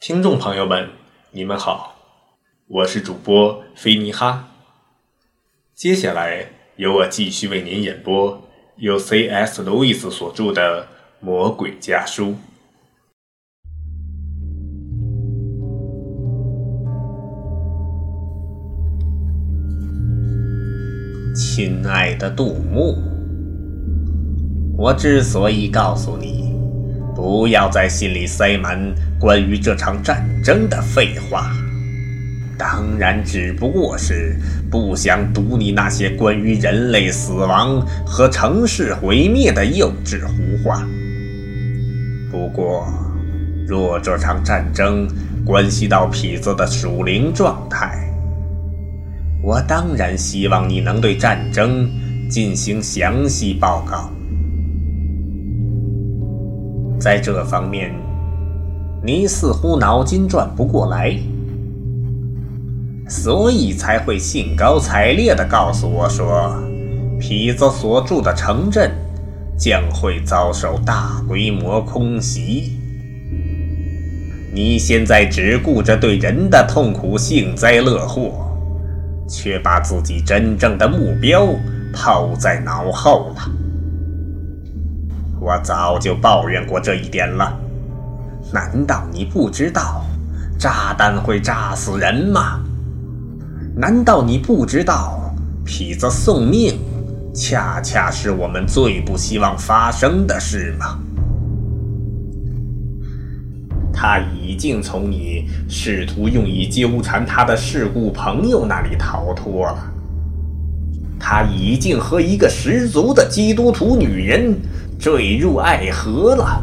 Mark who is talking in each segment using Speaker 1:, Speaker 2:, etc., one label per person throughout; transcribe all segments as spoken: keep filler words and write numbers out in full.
Speaker 1: 听众朋友们，你们好，我是主播菲尼哈。接下来由我继续为您演播由 C S 路易斯所著的《魔鬼家书》。
Speaker 2: 亲爱的杜牧，我之所以告诉你不要在信里塞满关于这场战争的废话，当然只不过是不想读你那些关于人类死亡和城市毁灭的幼稚胡话。不过，若这场战争关系到痞子的属灵状态，我当然希望你能对战争进行详细报告。在这方面，你似乎脑筋转不过来，所以才会兴高采烈地告诉我说，痞子所住的城镇将会遭受大规模空袭。你现在只顾着对人的痛苦幸灾乐祸，却把自己真正的目标抛在脑后了。我早就抱怨过这一点了，难道你不知道炸弹会炸死人吗？难道你不知道痞子送命恰恰是我们最不希望发生的事吗？他已经从你试图用以纠缠他的事故朋友那里逃脱了，他已经和一个十足的基督徒女人坠入爱河了，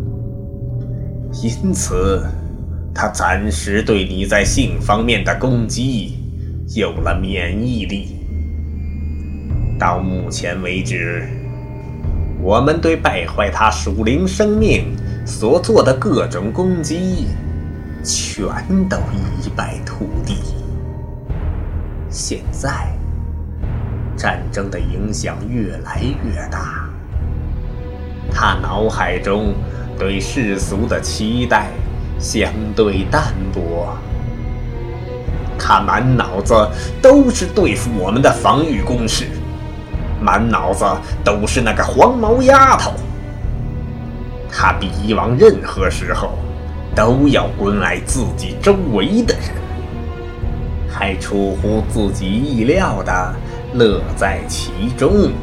Speaker 2: 因此他暂时对你在性方面的攻击有了免疫力。到目前为止，我们对败坏他属灵生命所做的各种攻击全都一败涂地。现在战争的影响越来越大，他脑海中对世俗的期待相对淡薄，他满脑子都是对付我们的防御工事，满脑子都是那个黄毛丫头。他比以往任何时候都要关爱自己周围的人，还出乎自己意料的乐在其中。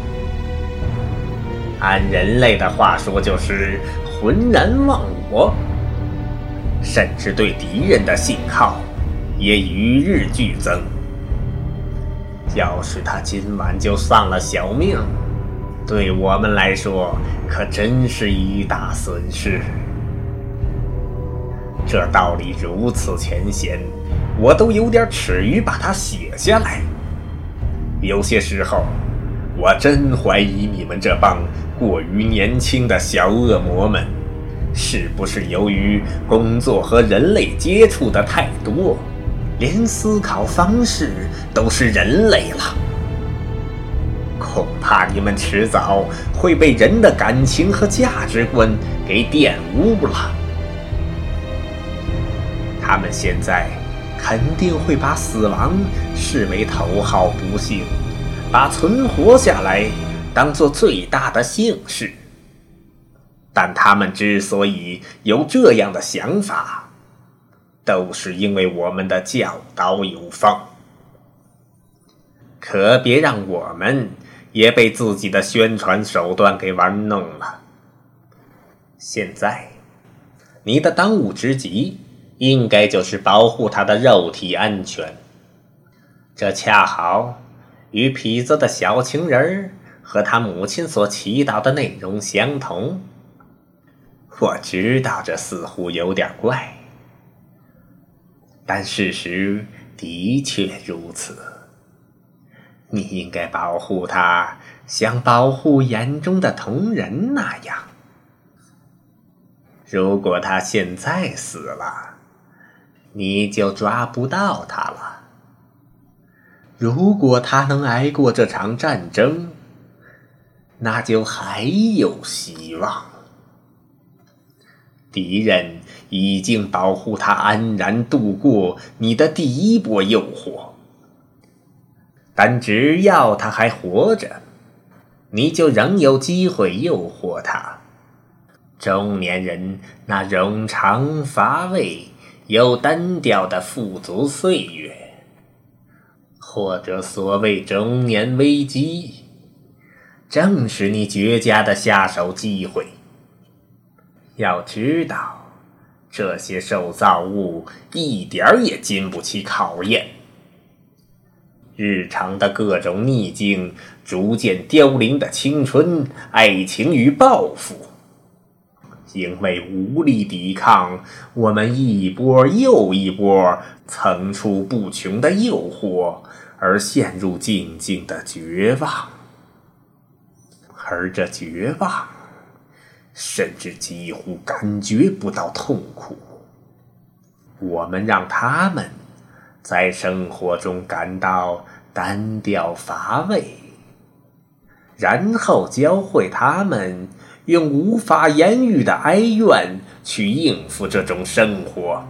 Speaker 2: 按人类的话说，就是浑然忘我，甚至对敌人的信号也与日俱增。要是他今晚就丧了小命，对我们来说可真是一大损失。这道理如此浅显，我都有点耻于把它写下来。有些时候，我真怀疑你们这帮过于年轻的小恶魔们，是不是由于工作和人类接触的太多，连思考方式都是人类了？恐怕你们迟早会被人的感情和价值观给玷污了。他们现在肯定会把死亡视为头号不幸，把存活下来当作最大的幸事。但他们之所以有这样的想法，都是因为我们的教导有方。可别让我们也被自己的宣传手段给玩弄了。现在，你的当务之急应该就是保护他的肉体安全，这恰好与痞子的小情人和他母亲所祈祷的内容相同。我知道这似乎有点怪，但事实的确如此。你应该保护他，像保护眼中的瞳人那样。如果他现在死了，你就抓不到他了。如果他能挨过这场战争，那就还有希望。 敌人已经保护他安然度过你的第一波诱惑，但只要他还活着，你就仍有机会诱惑他。中年人那冗长乏味又单调的富足岁月，或者所谓中年危机，正是你绝佳的下手机会。要知道，这些受造物一点儿也经不起考验。日常的各种逆境，逐渐凋零的青春、爱情与抱负，因为无力抵抗我们一波又一波层出不穷的诱惑，而陷入静静的绝望。而这绝望，甚至几乎感觉不到痛苦。我们让他们在生活中感到单调乏味，然后教会他们用无法言喻的哀怨去应付这种生活。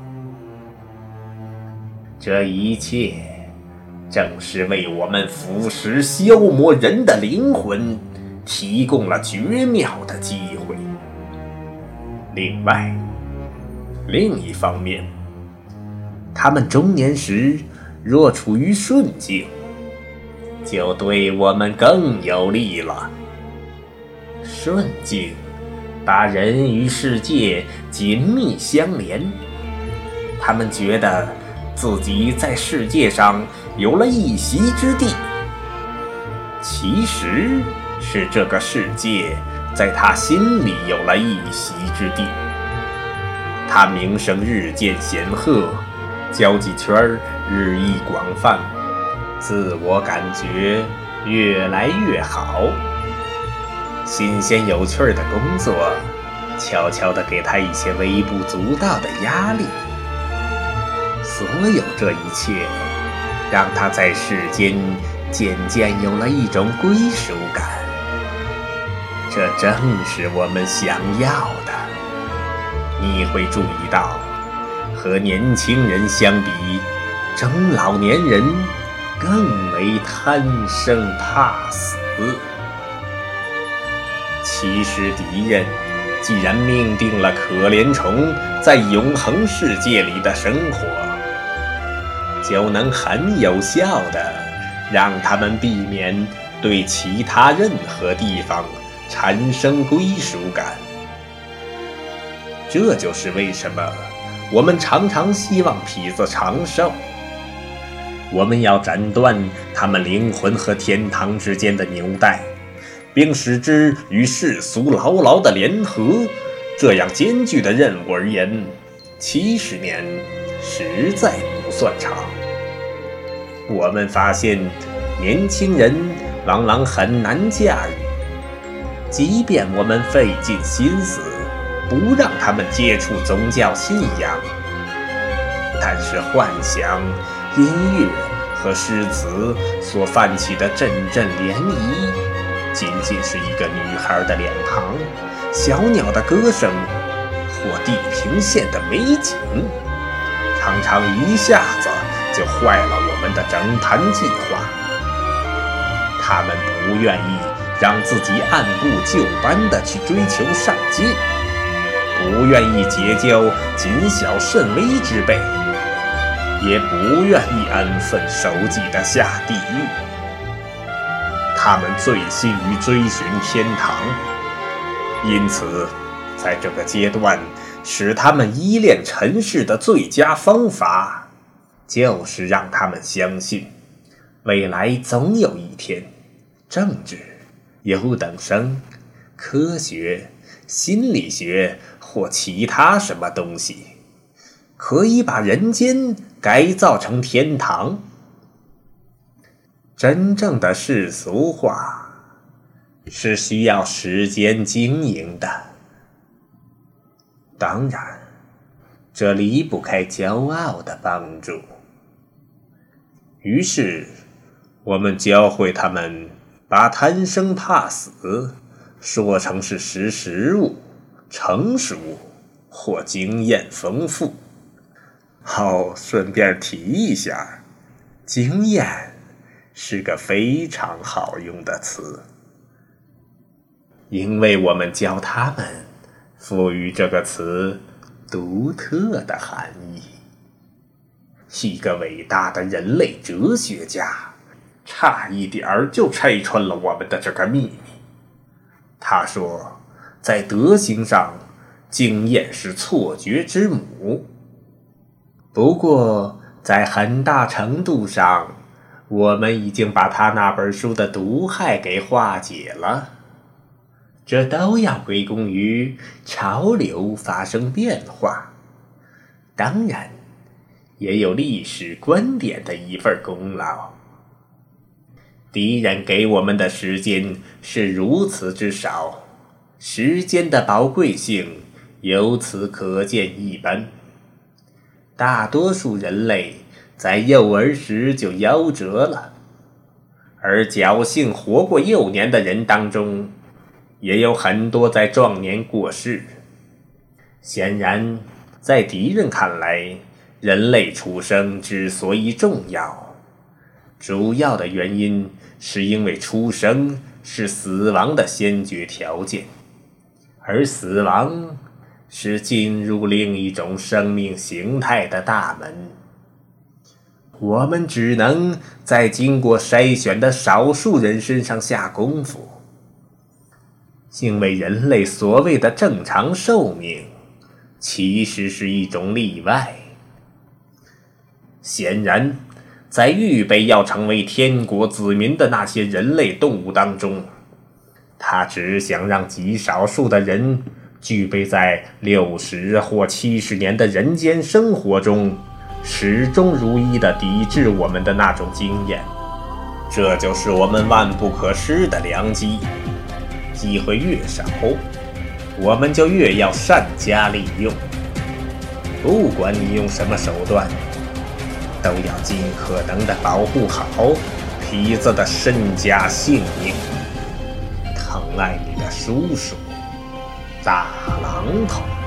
Speaker 2: 这一切正是为我们腐蚀消磨人的灵魂提供了绝妙的机会。另外，另一方面，他们中年时若处于顺境，就对我们更有利了。顺境把人与世界紧密相连，他们觉得自己在世界上有了一席之地，其实是这个世界在他心里有了一席之地。他名声日渐显赫，交际圈日益广泛，自我感觉越来越好。新鲜有趣的工作悄悄地给他一些微不足道的压力。所有这一切让他在世间渐渐有了一种归属感，这正是我们想要的。你会注意到，和年轻人相比，中老年人更为贪生怕死。其实敌人既然命定了可怜虫在永恒世界里的生活，就能很有效地让他们避免对其他任何地方产生归属感。这就是为什么我们常常希望痞子长寿。我们要斩断他们灵魂和天堂之间的纽带，并使之与世俗牢牢的联合。这样艰巨的任务而言，七十年实在不算长。我们发现，年轻人往往很难驾驭，即便我们费尽心思不让他们接触宗教信仰，但是幻想、音乐和诗词所泛起的阵阵涟漪，仅仅是一个女孩的脸庞、小鸟的歌声或地平线的美景，常常一下子就坏了我们的整盘计划。他们不愿意让自己按部就班地去追求上进，不愿意结交谨小慎微之辈，也不愿意安分守己地下地狱。他们醉心于追寻天堂，因此在这个阶段，使他们依恋尘世的最佳方法，就是让他们相信未来总有一天，政治、优等生、科学、心理学或其他什么东西可以把人间改造成天堂。真正的世俗化是需要时间经营的，当然，这离不开骄傲的帮助。于是，我们教会他们把贪生怕死说成是识时务、成熟或经验丰富。哦，顺便提一下，经验是个非常好用的词，因为我们教他们赋予这个词独特的含义。一个伟大的人类哲学家差一点儿就拆穿了我们的这个秘密。他说，在德行上，经验是错觉之母。不过，在很大程度上，我们已经把他那本书的毒害给化解了。这都要归功于潮流发生变化，当然，也有历史观点的一份功劳。敌人给我们的时间是如此之少，时间的宝贵性由此可见一斑。大多数人类在幼儿时就夭折了，而侥幸活过幼年的人当中，也有很多在壮年过世。显然，在敌人看来，人类出生之所以重要，主要的原因是因为出生是死亡的先决条件，而死亡是进入另一种生命形态的大门。我们只能在经过筛选的少数人身上下功夫，因为人类所谓的正常寿命其实是一种例外。显然，在预备要成为天国子民的那些人类动物当中，他只想让极少数的人具备在六十或七十年的人间生活中始终如一地抵制我们的那种经验。这就是我们万不可失的良机。机会越少，我们就越要善加利用。不管你用什么手段，都要尽可能地保护好痞子的身家性命。疼爱你的叔叔，大榔头。